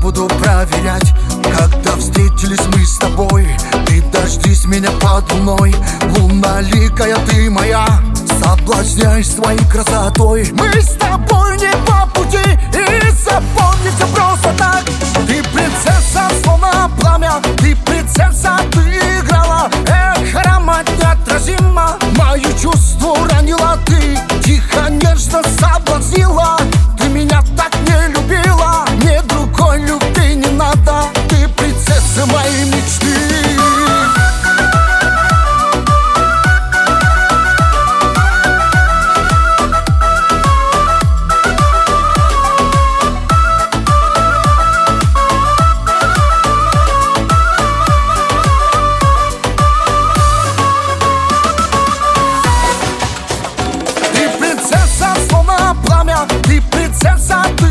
буду проверять, когда встретились мы с тобой. Ты дождись меня под луной, луналикая ты моя, соблазняешь своей красотой. Мы с тобой не по пути, и запомни все просто так. Ты принцесса, словно пламя, ты принцесса, ты играла. Эх, аромат неотразимо, мое чувство ранила ты. Тихо, нежно соблазнила, ты меня так не любила. Мне другой любви не надо, ты принцесса моей мечты. Ты принцесса,